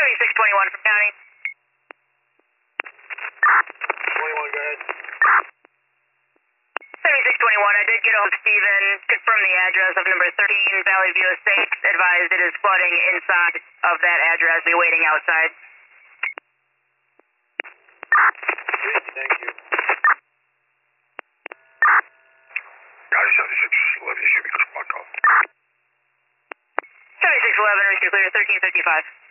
7621 from county. 21, go ahead. 7621, I did get a hold of Steven, confirm the address of number 13 Valley View Estates, advised it is flooding inside of that address, be waiting outside. Thank you. County 7611, you should be clocked off. 7611, receive clear, 1355.